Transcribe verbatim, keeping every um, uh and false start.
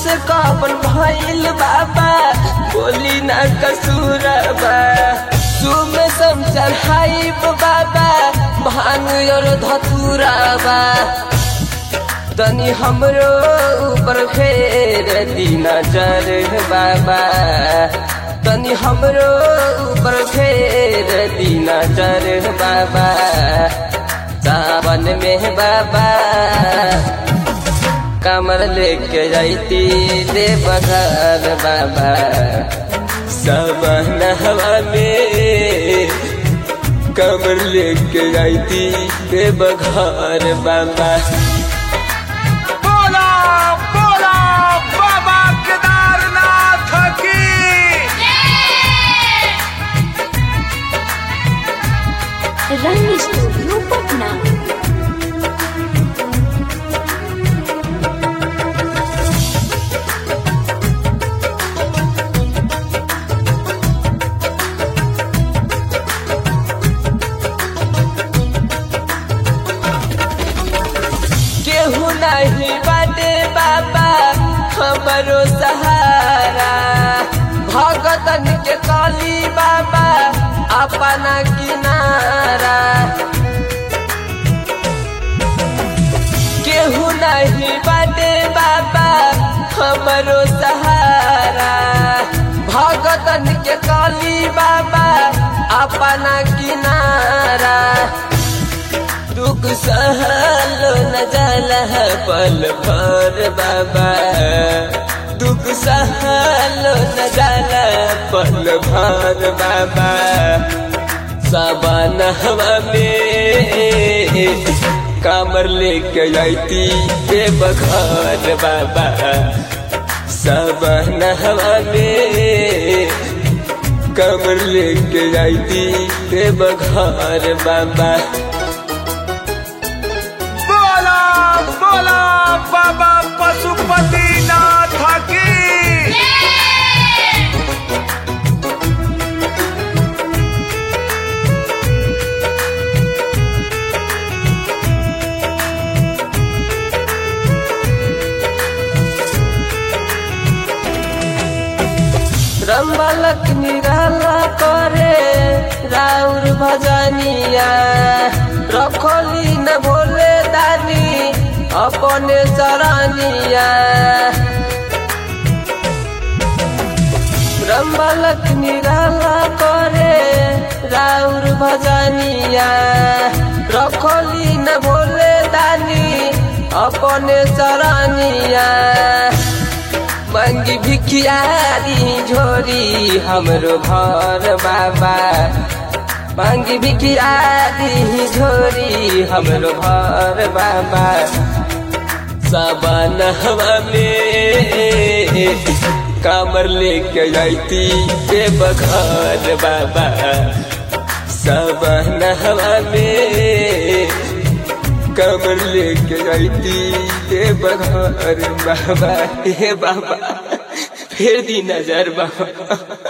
हमसे कौन भइल बाबा बोली ना कसूरबा सुम सम चढ़ाई बाबा भांग और धतुराबा तनी हमरो ऊपर फेर दी नजर बाबा तनी हमरो ऊपर फेर दी नजर बाबा सावन में बाबा कमर लेके जाती दे बघार बाबा सावन हवा में कमर लेके जाती दे बघार बाबा। बोला बोला बाबा केदारनाथ की रंग स्टूडियो पटना। केहू नहीं बाटे बाबा हमरो सहारा भगतन के काली बाबा अपना किनारा केहू नहीं बाटे बाबा हमरो सहारा भगतन के काली बाबा अपना किनारा दुख सहलो न जाला पल भर बाबा दुख सहलो न जाला पल भर बाबा सावन हवा में कामर लेके जाती दे बघार बाबा सावन हवा में कामर लेके जाती दे बघार बाबा। बोला बोला बाबा पशुपतिनाथ की रंबलक निराला करे राउर भजनिया रखोली न भोले दानी अपने सरानिया रंबलक निराला करे राउर भजनिया रखोली न भोले दानी अपने सरानिया मंगी भिखियारी झोरी हमरो घर बाबा मांगी भिखियारी झोरी हमरो घर बाबा सावन हवा में कामर लेके जाती दे बघार बाबा सावन हवा में कमर लेके जाती दे बघार बाबा हे बाबा फिर दी नजर बाबा।